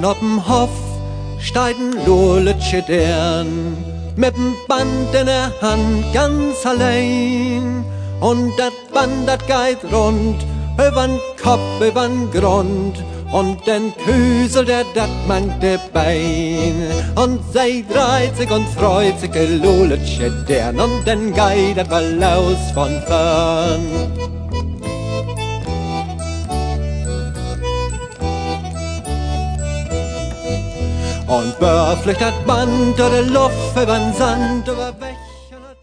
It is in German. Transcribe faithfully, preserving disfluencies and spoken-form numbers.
Und ob'm Hof steigt ein Luletsche dern, mit'm Band in der Hand ganz allein. Und dat Band, dat geht rund, übern Kopf, übern Grund. Und den Küsel, der dat mangt de Bein. Und sei dreht sich und freut sich, de Luletsche dern. Und den geht dat mal aus von fern. Und börflich dat Band oder Luft übern Sand, über